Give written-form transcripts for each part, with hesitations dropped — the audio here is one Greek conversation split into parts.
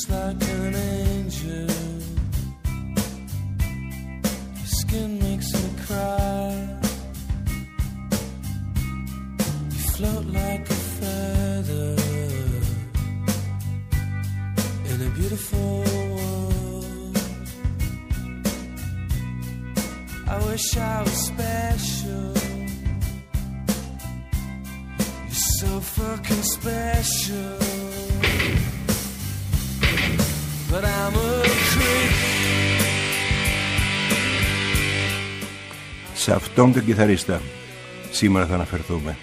like an angel. Your skin makes me cry. You float like a feather in a beautiful world. I wish I was special. You're so fucking special. But I'm a creep. Σε αυτόν τον κιθαρίστα σήμερα θα αναφερθούμε.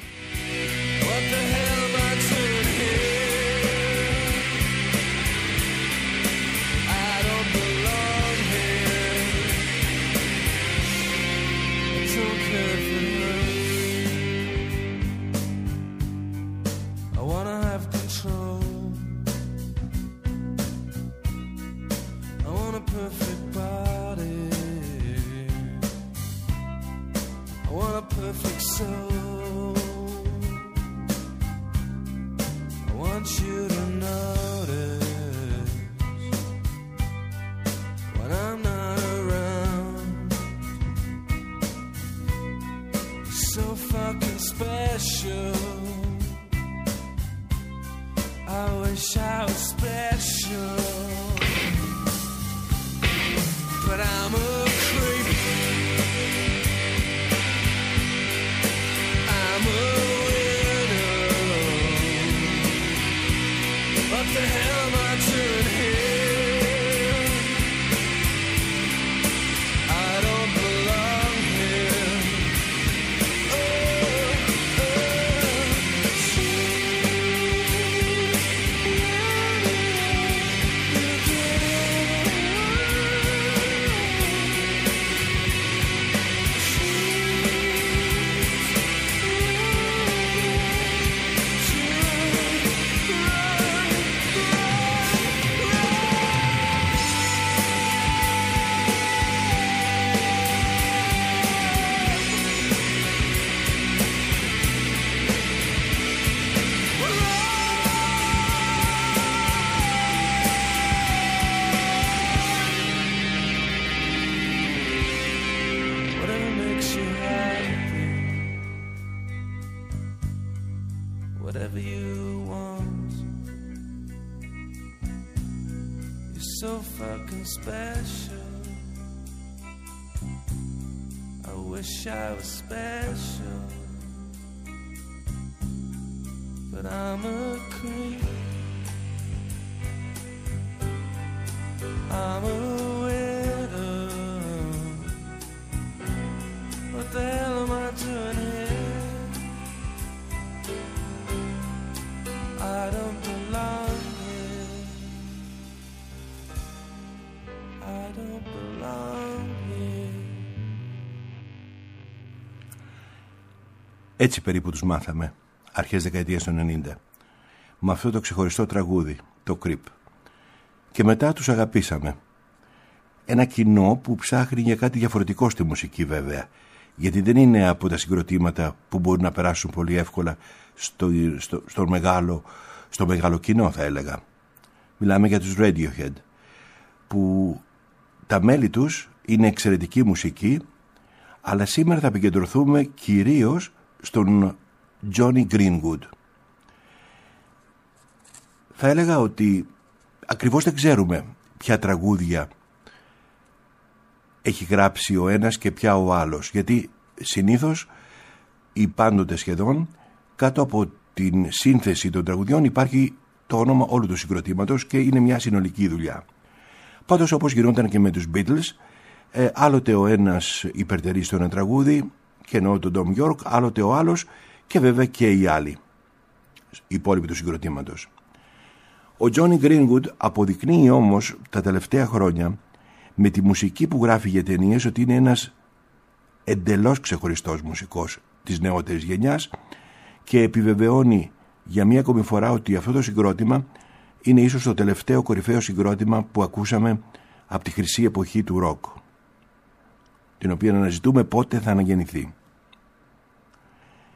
Special. I wish I was special, but I'm a creep. I'm a widow. What the hell am I doing here? I don't belong. Έτσι περίπου τους μάθαμε, αρχές δεκαετίας των 90, με αυτό το ξεχωριστό τραγούδι, το Creep. Και μετά τους αγαπήσαμε. Ένα κοινό που ψάχνει για κάτι διαφορετικό στη μουσική βέβαια, γιατί δεν είναι από τα συγκροτήματα που μπορούν να περάσουν πολύ εύκολα στο μεγάλο κοινό, θα έλεγα. Μιλάμε για τους Radiohead, που τα μέλη τους είναι εξαιρετική μουσική, αλλά σήμερα θα επικεντρωθούμε κυρίως στον Johnny Greenwood. Θα έλεγα ότι ακριβώς δεν ξέρουμε ποια τραγούδια έχει γράψει ο ένας και ποια ο άλλος, γιατί συνήθως ή πάντοτε σχεδόν κάτω από την σύνθεση των τραγουδιών υπάρχει το όνομα όλου του συγκροτήματος και είναι μια συνολική δουλειά. Πάντως, όπως γινόταν και με τους Beatles, άλλοτε ο ένας υπερτερεί στο ένα τραγούδι, και εννοώ τον Tom York, άλλοτε ο άλλος και βέβαια και οι άλλοι, οι υπόλοιποι του συγκροτήματος. Ο Johnny Greenwood αποδεικνύει όμως τα τελευταία χρόνια με τη μουσική που γράφει για ταινίες ότι είναι ένας εντελώς ξεχωριστός μουσικός της νεότερης γενιάς και επιβεβαιώνει για μία ακόμη φορά ότι αυτό το συγκρότημα είναι ίσως το τελευταίο κορυφαίο συγκρότημα που ακούσαμε από τη χρυσή εποχή του ροκ, την οποία αναζητούμε πότε θα αναγεννηθεί.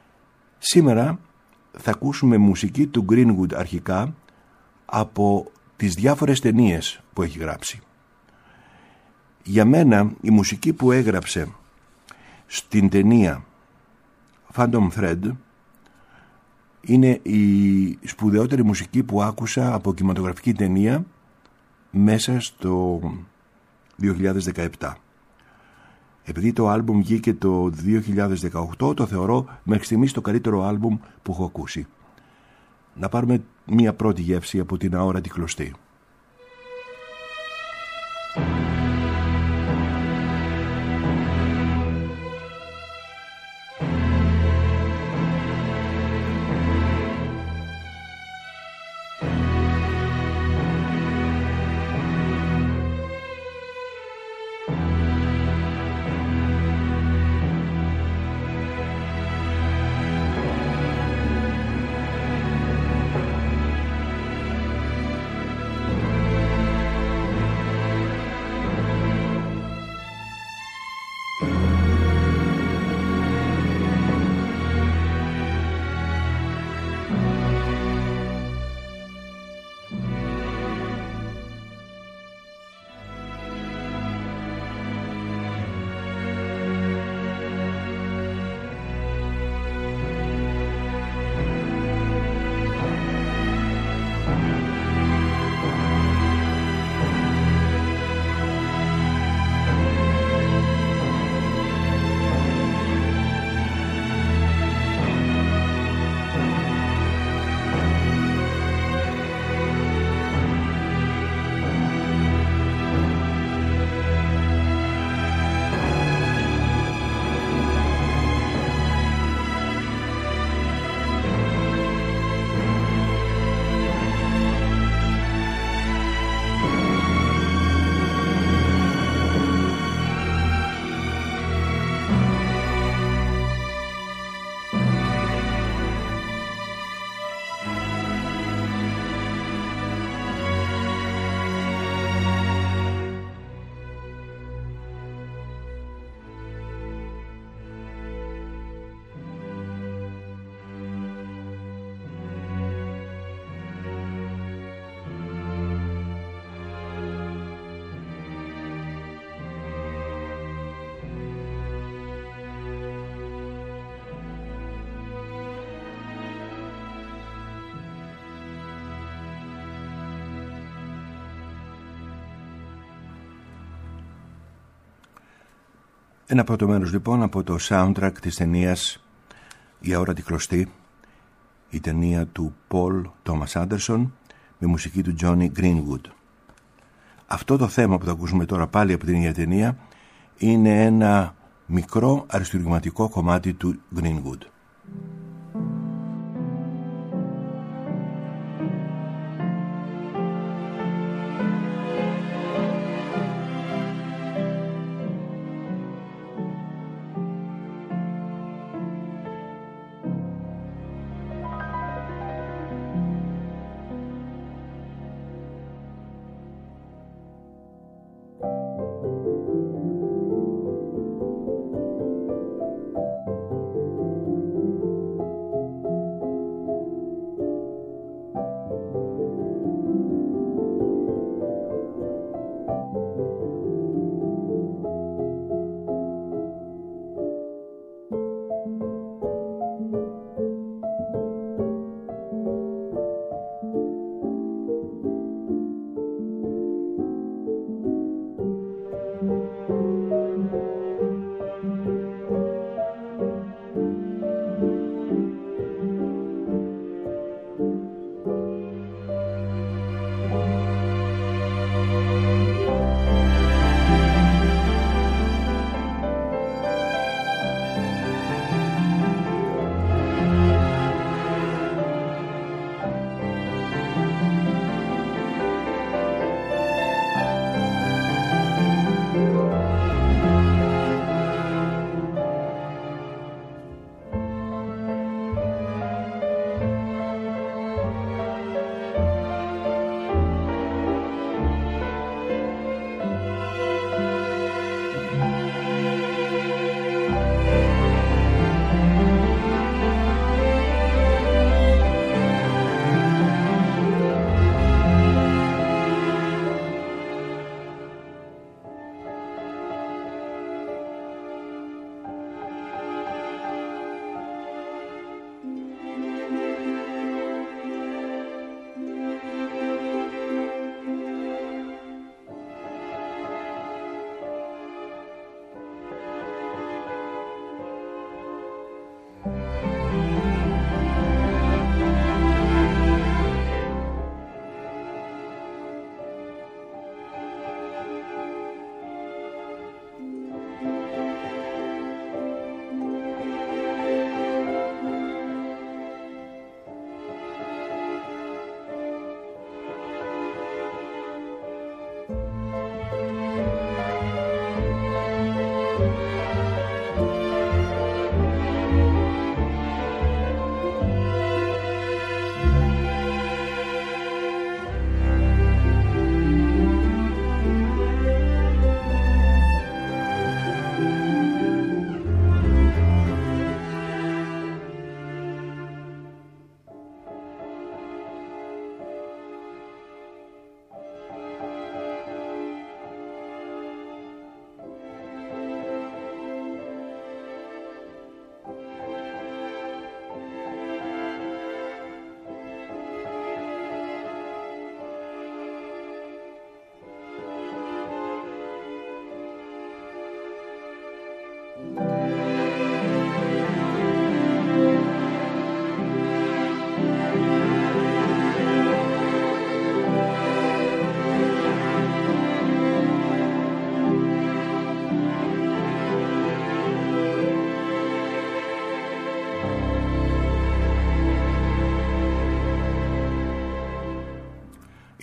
Σήμερα θα ακούσουμε μουσική του Greenwood αρχικά από τις διάφορες ταινίες που έχει γράψει. Για μένα η μουσική που έγραψε στην ταινία Phantom Thread είναι η σπουδαιότερη μουσική που άκουσα από κινηματογραφική ταινία μέσα στο 2017. Επειδή το άλμπουμ βγήκε το 2018, το θεωρώ μέχρι στιγμής το καλύτερο άλμπουμ που έχω ακούσει. Να πάρουμε μία πρώτη γεύση από την αόρατη κλωστή. Ένα πρώτο μέρος λοιπόν από το soundtrack της ταινίας «Η αόρατη κλωστή», η ταινία του Paul Thomas Anderson με μουσική του Johnny Greenwood. Αυτό το θέμα που θα ακούσουμε τώρα πάλι από την ίδια ταινία είναι ένα μικρό αριστουργηματικό κομμάτι του Greenwood.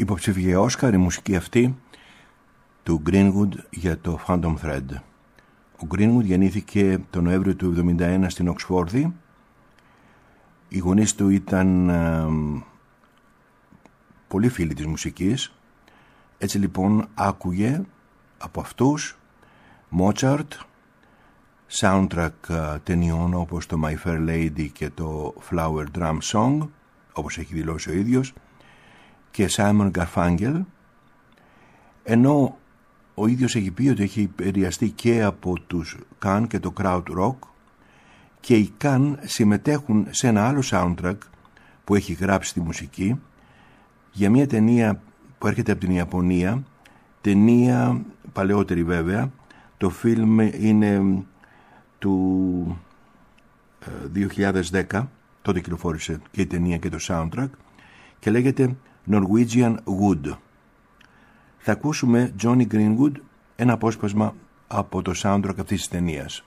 Υποψήφια για Όσκαρ η μουσική αυτή του Greenwood για το Phantom Thread. Ο Greenwood γεννήθηκε τον Νοέμβριο του 1971 στην Οξφόρδη. Οι γονείς του ήταν πολύ φίλοι της μουσικής. Έτσι λοιπόν άκουγε από αυτούς Mozart, soundtrack ταινιών όπως το My Fair Lady και το Flower Drum Song, όπως έχει δηλώσει ο ίδιος, και Simon Garfunkel, ενώ ο ίδιος έχει πει ότι έχει επηρεαστεί και από τους Can και το Crowd Rock, και οι Can συμμετέχουν σε ένα άλλο soundtrack που έχει γράψει τη μουσική για μια ταινία που έρχεται από την Ιαπωνία, ταινία παλαιότερη βέβαια. Το φιλμ είναι του 2010, τότε κυκλοφόρησε και η ταινία και το soundtrack, και λέγεται Norwegian Wood. Θα ακούσουμε Johnny Greenwood, ένα απόσπασμα από το soundtrack αυτής της ταινίας.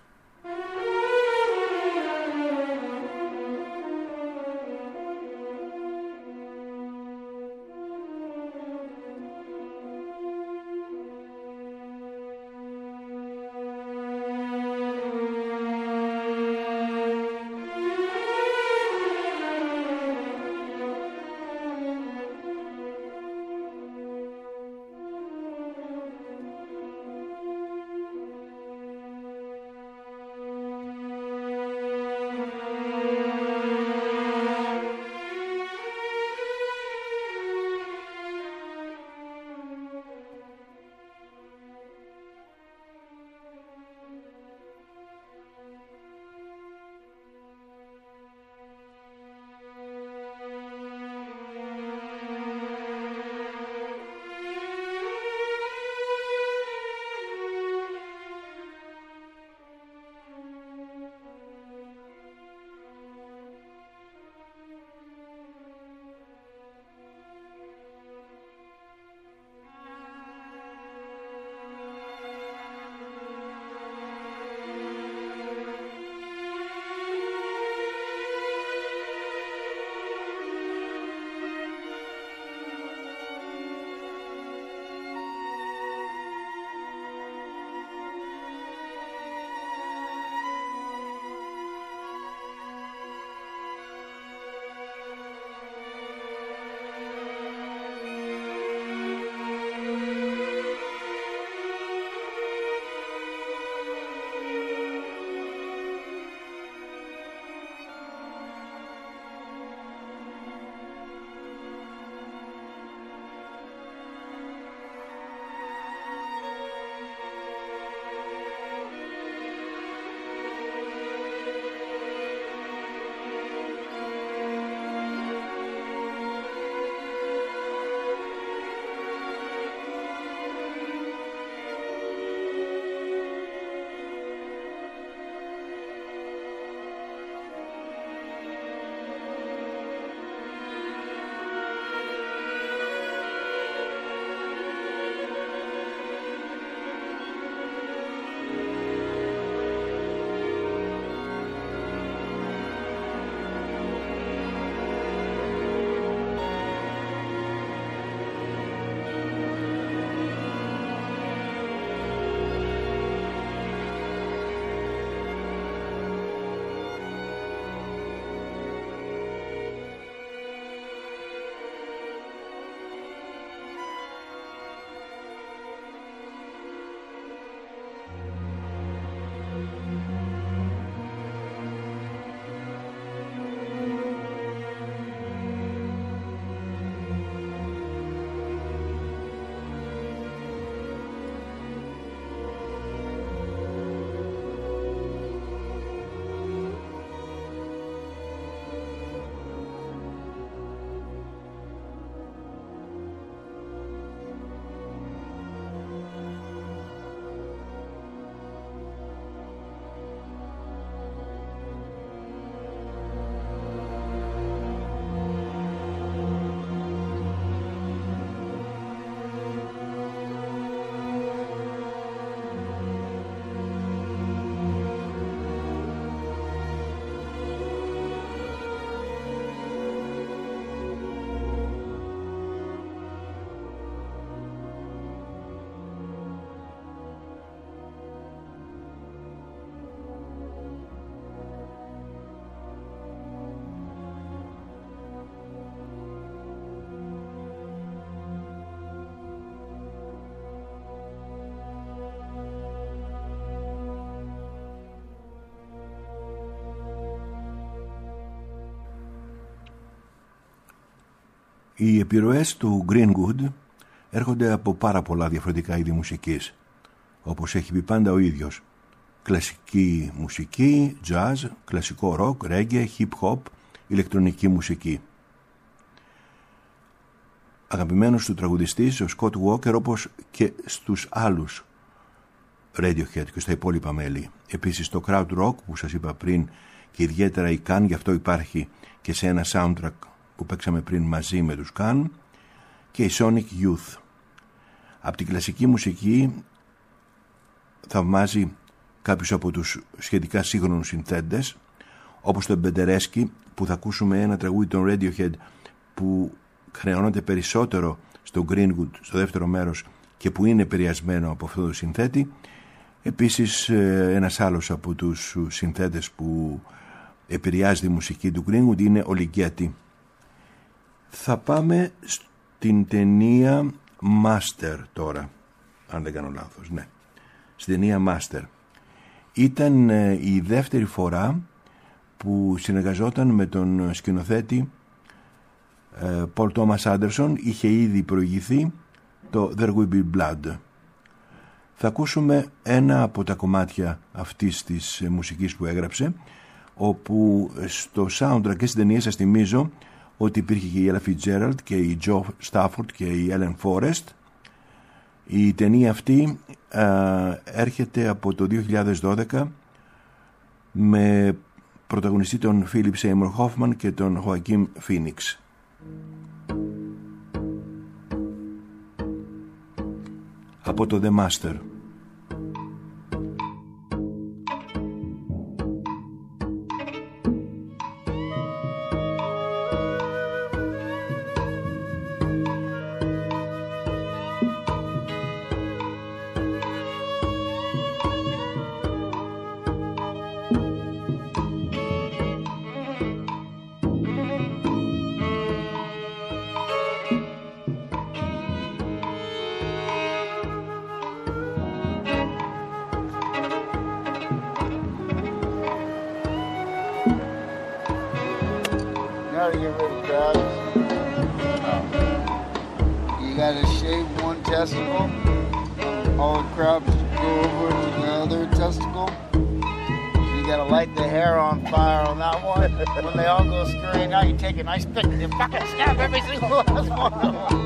Οι επιρροές του Greenwood έρχονται από πάρα πολλά διαφορετικά είδη μουσικής, όπως έχει πει πάντα ο ίδιος. Κλασική μουσική, jazz, κλασικό rock, reggae, hip hop, ηλεκτρονική μουσική. Αγαπημένος του τραγουδιστής ο Scott Walker, όπως και στους άλλους Radiohead και στα υπόλοιπα μέλη. Επίσης το crowd rock που σας είπα πριν και ιδιαίτερα η Can, γι' αυτό υπάρχει και σε ένα soundtrack που παίξαμε πριν μαζί με τους Can, και η Sonic Youth. Από την κλασική μουσική θαυμάζει κάποιους από τους σχετικά σύγχρονους συνθέτες, όπως τον Penderecki, που θα ακούσουμε ένα τραγούδι των Radiohead που χρεώνεται περισσότερο στο Greenwood στο δεύτερο μέρος και που είναι επηρεασμένο από αυτό το συνθέτη. Επίσης ένας άλλος από τους συνθέτες που επηρεάζει τη μουσική του Greenwood είναι ο Ligeti. Θα πάμε στην ταινία Master τώρα, αν δεν κάνω λάθος, ναι. Στην ταινία Master. Ήταν η δεύτερη φορά που συνεργαζόταν με τον σκηνοθέτη Paul Thomas Anderson. Είχε ήδη προηγηθεί το There Will Be Blood. Θα ακούσουμε ένα από τα κομμάτια αυτής της μουσικής που έγραψε, όπου στο soundtrack και στην ταινία σας θυμίζω ότι υπήρχε και η Ella Fitzgerald και η Joe Stafford και η Ellen Forrest. Η ταινία αυτή έρχεται από το 2012 με πρωταγωνιστή τον Philip Seymour Hoffman και τον Joaquin Phoenix. Από το The Master. Nice pick and fucking stab every single last one of them.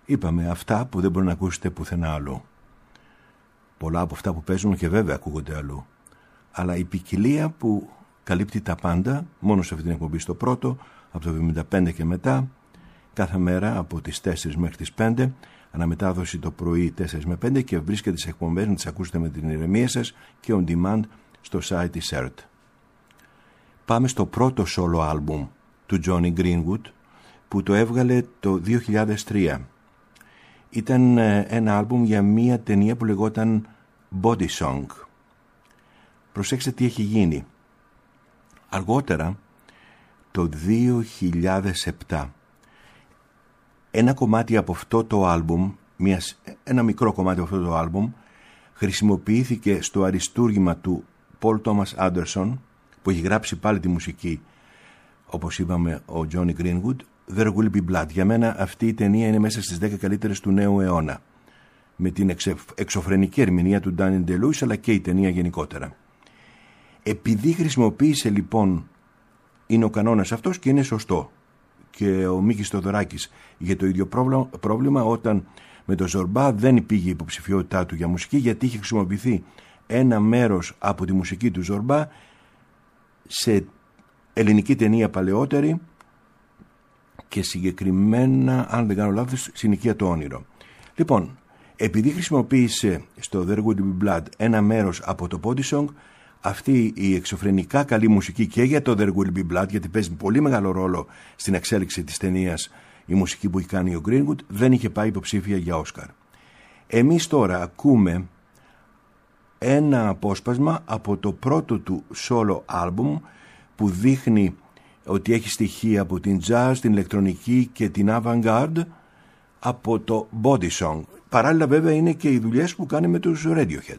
Είπαμε αυτά που δεν μπορεί να ακούσετε πουθενά αλλού. Πολλά από αυτά που παίζουν και βέβαια ακούγονται αλλού. Αλλά η ποικιλία που καλύπτει τα πάντα, μόνο σε αυτή την εκπομπή στο πρώτο, από το 75 και μετά, κάθε μέρα από τις 4 μέχρι τις 5, αναμετάδοση το πρωί 4 με 5 και βρίσκεται τις εκπομπές να τις ακούσετε με την ηρεμία σας και on demand στο site της ERT. Πάμε στο πρώτο solo album του Johnny Greenwood που το έβγαλε το 2003. Ήταν ένα άλμπουμ για μία ταινία που λεγόταν Body Song. Προσέξτε τι έχει γίνει. Αργότερα, το 2007, ένα κομμάτι από αυτό το άλμπουμ, ένα μικρό κομμάτι από αυτό το άλμπουμ, χρησιμοποιήθηκε στο αριστούργημα του Paul Thomas Anderson, που έχει γράψει πάλι τη μουσική, όπως είπαμε, ο Johnny Greenwood, There Will Be Blood. Για μένα αυτή η ταινία είναι μέσα στις 10 καλύτερες του νέου αιώνα, με την εξωφρενική ερμηνεία του Daniel Day-Lewis, αλλά και η ταινία γενικότερα. Επειδή χρησιμοποίησε λοιπόν, είναι ο κανόνας αυτός και είναι σωστό, και ο Μίκης Θοδωράκης είχε το ίδιο πρόβλημα όταν με το Ζορμπά δεν πήγε η υποψηφιότητά του για μουσική, γιατί είχε χρησιμοποιηθεί ένα μέρος από τη μουσική του Ζορμπά σε ελληνική ταινία παλαιότερη και συγκεκριμένα, αν δεν κάνω λάθος, Συνοικία το όνειρο. Λοιπόν, επειδή χρησιμοποίησε στο There Will Be Blood ένα μέρος από το Body Song, αυτή η εξωφρενικά καλή μουσική και για το There Will Be Blood, γιατί παίζει πολύ μεγάλο ρόλο στην εξέλιξη της ταινίας η μουσική που έχει κάνει ο Greenwood, δεν είχε πάει υποψήφια για Όσκαρ. Εμείς τώρα ακούμε ένα απόσπασμα από το πρώτο του solo album που δείχνει ότι έχει στοιχεία από την jazz, την ηλεκτρονική και την avant-garde από το Body Song. Παράλληλα βέβαια είναι και οι δουλειές που κάνει με τους Radiohead.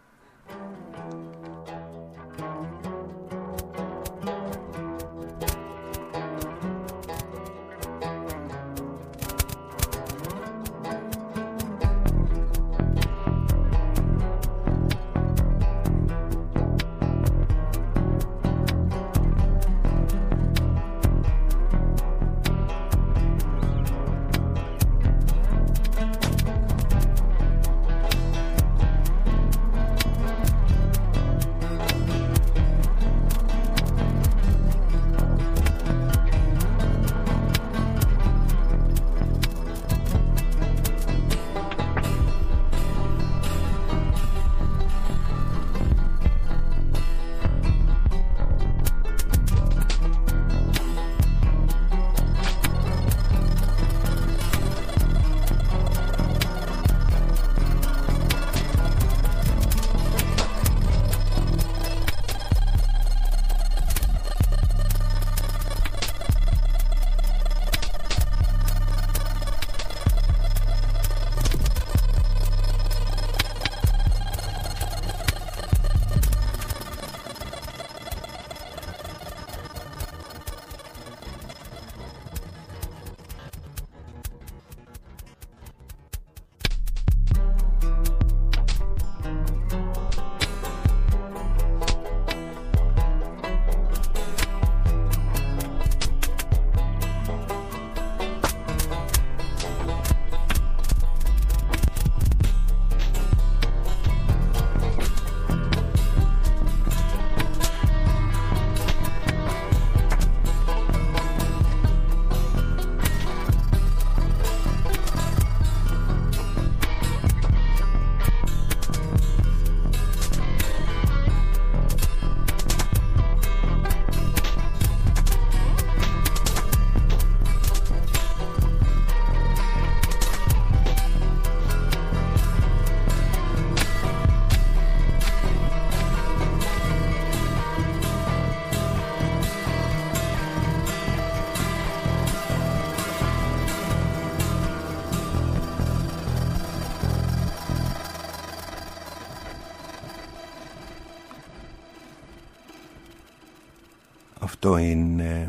Αυτό είναι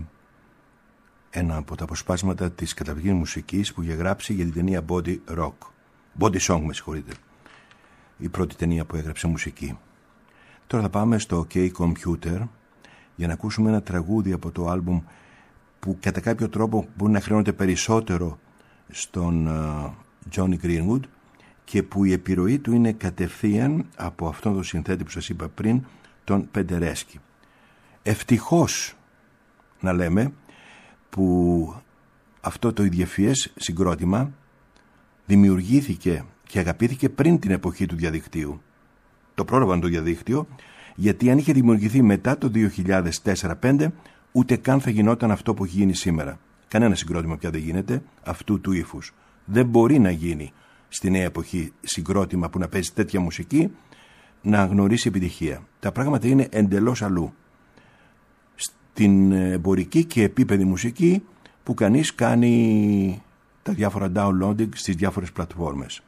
ένα από τα αποσπάσματα της καταπληκτικής μουσικής που είχε γράψει για την ταινία Body Song, με συγχωρείτε. Η πρώτη ταινία που έγραψε μουσική. Τώρα θα πάμε στο OK Computer για να ακούσουμε ένα τραγούδι από το άλμπουμ που κατά κάποιο τρόπο μπορεί να χρεώνεται περισσότερο στον Johnny Greenwood, και που η επιρροή του είναι κατευθείαν από αυτόν τον συνθέτη που σας είπα πριν, τον Πεντερέσκι. Ευτυχώς, να λέμε, που αυτό το ιδιεφυές συγκρότημα δημιουργήθηκε και αγαπήθηκε πριν την εποχή του διαδικτύου. Το πρόλαβαν το διαδίκτυο, γιατί αν είχε δημιουργηθεί μετά το 2004-2005, ούτε καν θα γινόταν αυτό που έχει γίνει σήμερα. Κανένα συγκρότημα πια δεν γίνεται αυτού του ύφους. Δεν μπορεί να γίνει στη νέα εποχή συγκρότημα που να παίζει τέτοια μουσική να γνωρίσει επιτυχία. Τα πράγματα είναι εντελώς αλλού. Στην εμπορική και επίπεδη μουσική που κανείς κάνει τα διάφορα downloading στις διάφορες πλατφόρμες.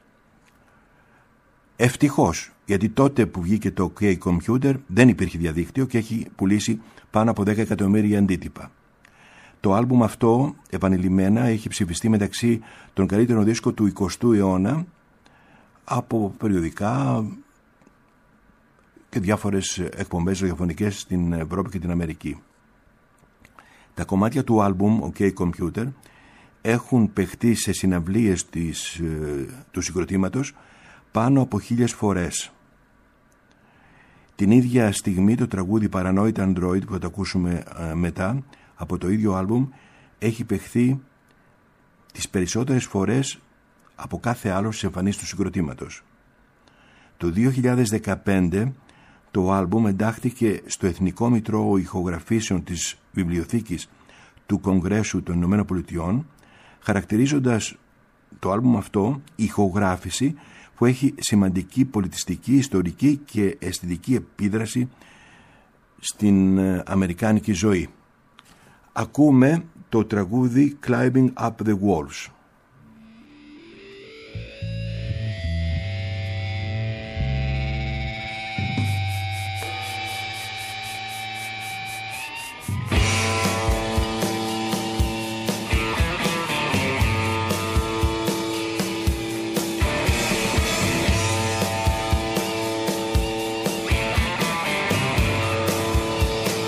Ευτυχώς, γιατί τότε που βγήκε το OK Computer δεν υπήρχε διαδίκτυο και έχει πουλήσει πάνω από 10 εκατομμύρια αντίτυπα. Το άλμπουμ αυτό επανειλημμένα έχει ψηφιστεί μεταξύ των καλύτερων δίσκων του 20ου αιώνα από περιοδικά και διάφορες εκπομπές ραδιοφωνικές στην Ευρώπη και την Αμερική. Τα κομμάτια του άλμπουμ OK Computer έχουν παιχτεί σε συναυλίες του συγκροτήματος πάνω από 1000 φορές. Την ίδια στιγμή το τραγούδι Paranoid Android που θα το ακούσουμε μετά από το ίδιο άλμπουμ έχει παιχθεί τις περισσότερες φορές από κάθε άλλο στις εμφανίσεις του συγκροτήματος. Το 2015 το άλμπουμ εντάχθηκε στο Εθνικό Μητρό Ηχογραφήσεων της Βιβλιοθήκης του Κογκρέσου των Ηνωμένων Πολιτειών, χαρακτηρίζοντας το άλμπουμ αυτό ηχογράφηση που έχει σημαντική πολιτιστική, ιστορική και αισθητική επίδραση στην αμερικάνικη ζωή. Ακούμε το τραγούδι Climbing Up the Walls.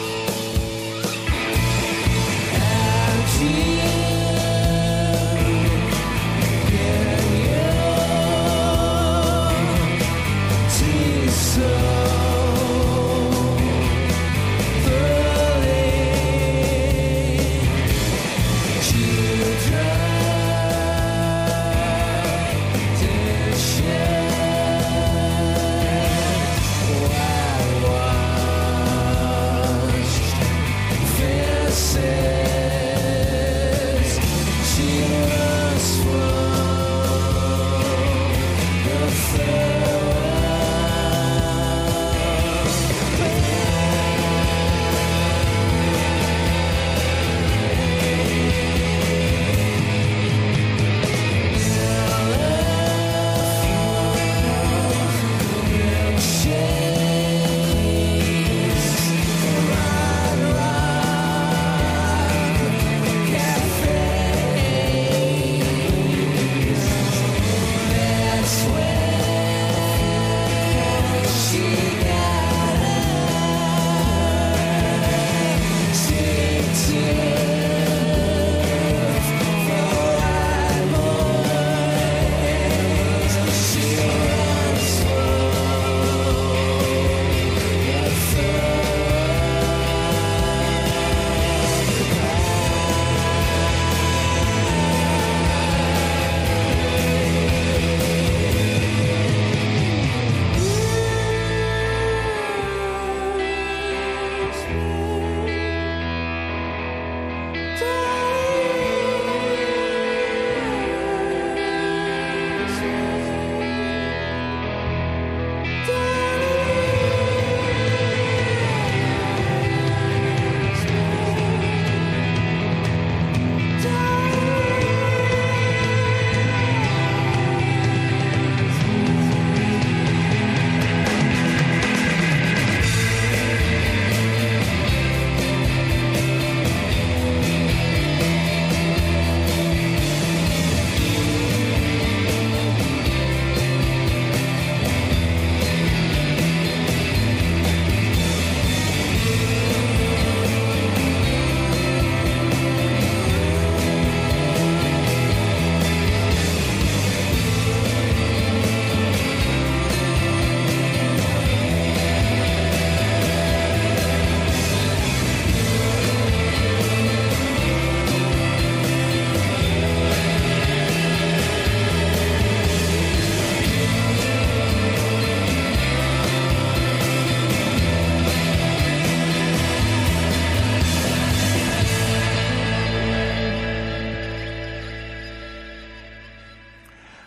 And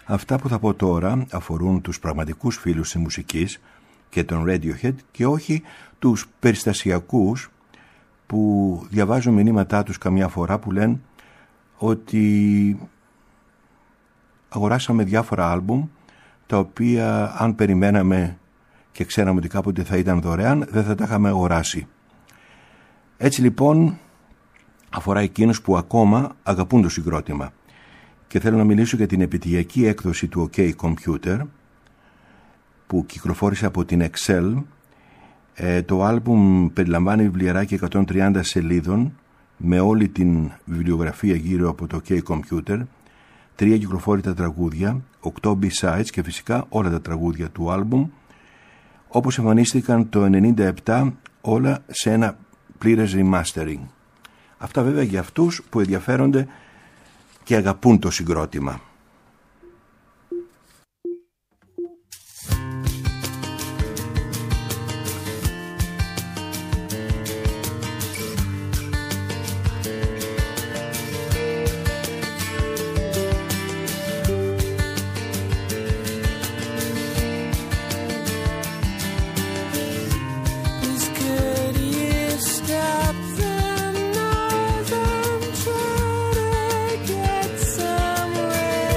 Αυτά που θα πω τώρα αφορούν τους πραγματικούς φίλους της μουσικής και τον Radiohead και όχι τους περιστασιακούς που διαβάζουν μηνύματά τους καμιά φορά που λένε ότι αγοράσαμε διάφορα άλμπουμ τα οποία αν περιμέναμε και ξέραμε ότι κάποτε θα ήταν δωρεάν δεν θα τα είχαμε αγοράσει. Έτσι λοιπόν αφορά εκείνους που ακόμα αγαπούν το συγκρότημα και θέλω να μιλήσω για την επιτυχιακή έκδοση του OK Computer που κυκλοφόρησε από την Excel. Το άλμπουμ περιλαμβάνει βιβλιαράκι 130 σελίδων με όλη την βιβλιογραφία γύρω από το OK Computer, 3 κυκλοφόρητα τραγούδια, 8 B-sides και φυσικά όλα τα τραγούδια του άλμπουμ όπως εμφανίστηκαν το 1997 όλα σε ένα πλήρες remastering. Αυτά βέβαια για αυτούς που ενδιαφέρονται και αγαπούν το συγκρότημα. Somewhere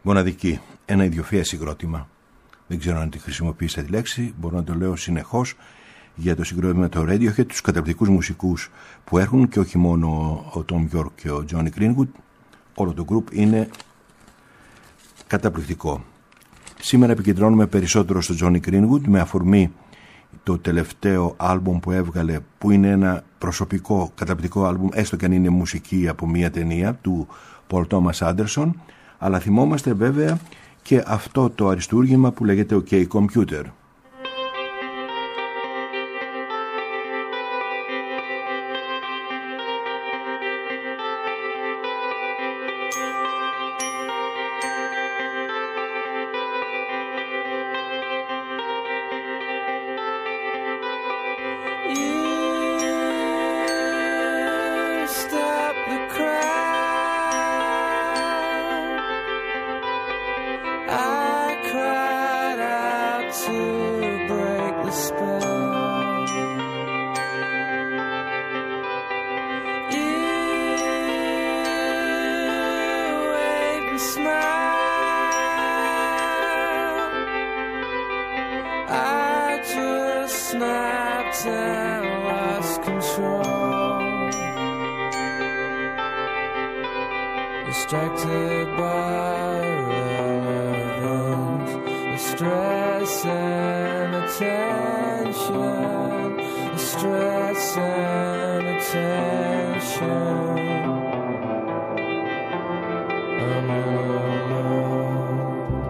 Μοναδική, ένα ιδιοφυές συγκρότημα. Δεν ξέρω αν τη χρησιμοποιήσετε τη λέξη, μπορώ να το λέω συνεχώς για το συγκρότημα το Radiohead, τους καταπληκτικούς μουσικούς που έχουν και όχι μόνο ο Tom York και ο Johnny Greenwood. Όλο το group είναι καταπληκτικό. Σήμερα επικεντρώνουμε περισσότερο στο Johnny Greenwood με αφορμή το τελευταίο άλμπουμ που έβγαλε, που είναι ένα προσωπικό καταπληκτικό άλμπουμ, έστω και αν είναι μουσική από μια ταινία του Paul Thomas Anderson, αλλά θυμόμαστε βέβαια και αυτό το αριστούργημα που λέγεται OK Computer. Distracted by relevance, the stress and attention, the stress and attention. I'm alone.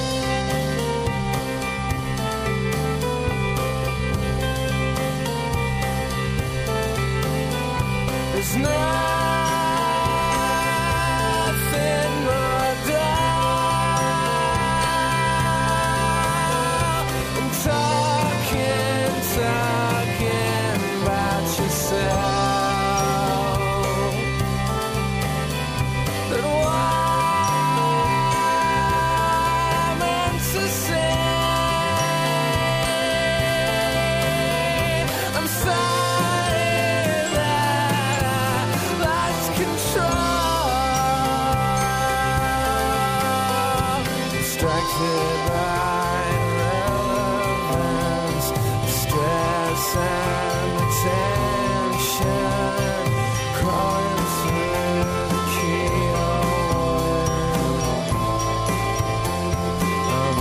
There's nothing more dull than talking about yourself. But what I'm meant to say, I'm sorry that I lost control. Distracted by relevance, stress and attention, crawling through the keyhole. I'm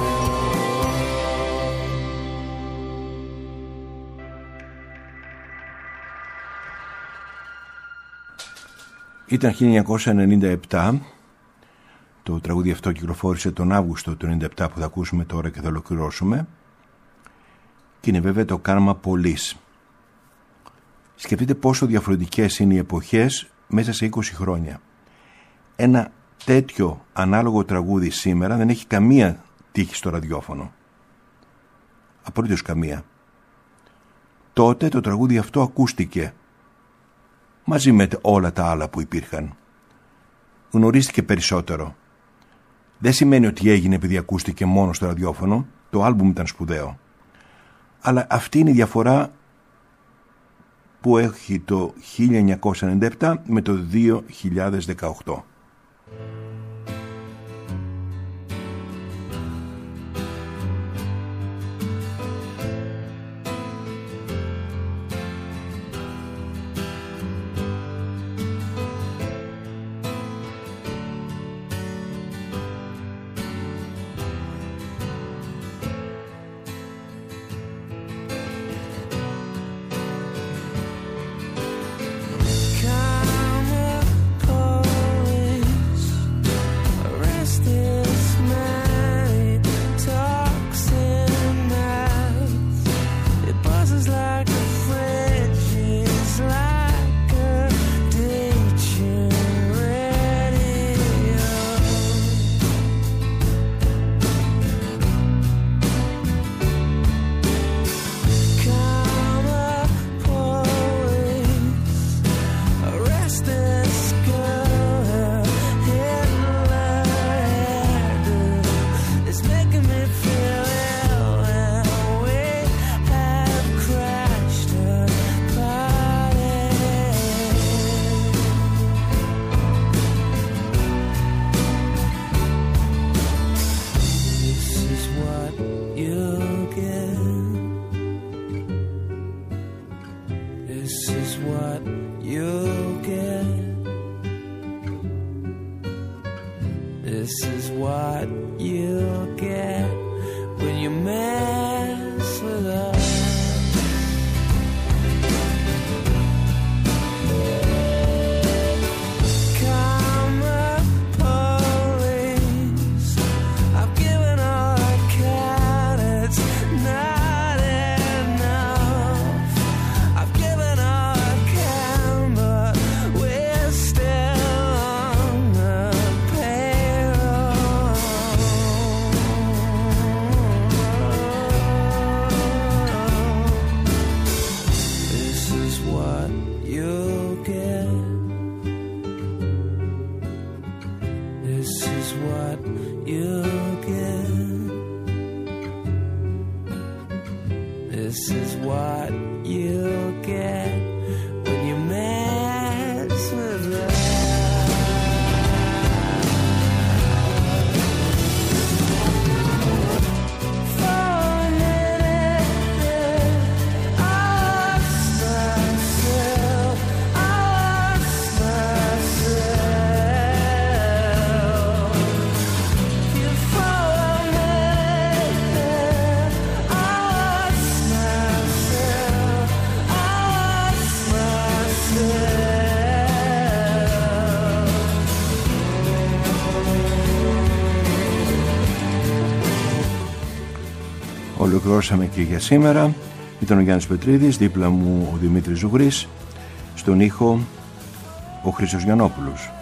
Ήταν 1997. Το τραγούδι αυτό κυκλοφόρησε τον Αύγουστο του 1997 που θα ακούσουμε τώρα και θα ολοκληρώσουμε. Και είναι βέβαια το Karma Police. Σκεφτείτε πόσο διαφορετικές είναι οι εποχές μέσα σε 20 χρόνια. Ένα τέτοιο ανάλογο τραγούδι σήμερα δεν έχει καμία τύχη στο ραδιόφωνο. Απολύτως καμία. Τότε το τραγούδι αυτό ακούστηκε μαζί με όλα τα άλλα που υπήρχαν. Γνωρίστηκε περισσότερο. Δεν σημαίνει ότι έγινε επειδή ακούστηκε μόνο στο ραδιόφωνο. Το άλμπουμ ήταν σπουδαίο. Αλλά αυτή είναι η διαφορά που έχει το 1997 με το 2018. Karma police. you mess with us. This is what you'll get when you mess with us. For a minute, I lost myself. You for a minute, I lost myself. Ολοκληρώσαμε και για σήμερα. Ήταν ο Γιάννης Πετρίδης, δίπλα μου ο Δημήτρης Ζουγρής, στον ήχο ο Χρήστος Γιαννόπουλος.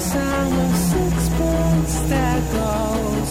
sound of sixpence that goes.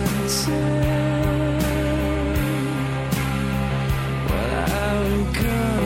What are we gonna